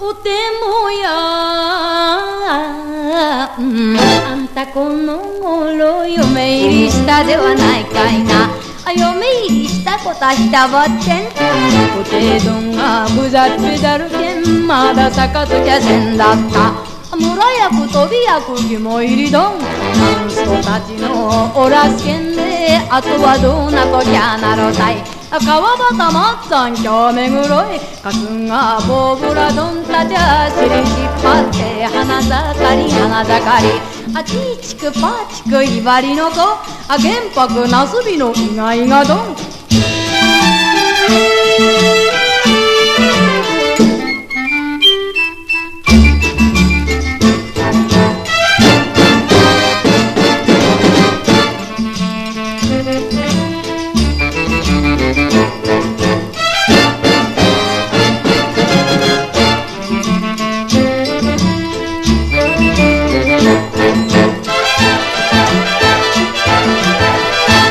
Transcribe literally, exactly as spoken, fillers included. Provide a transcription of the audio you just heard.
おてもや、うん、あんたこの頃嫁入りしたではないかいな。あ、嫁入りしたことはしたばってん。おてどんがぐざっぺだるけん、まだ坂ときゃせんだった。村役飛び役肝入りどん、息子たちのおらすけんで、あとはどうなときゃなろたい。川端まっさん京目黒い、かすがボブラどんたちゃ尻引っ張って花盛り花盛り。あちいちくパチクいばりの子、あ玄白なすびの意外がどん。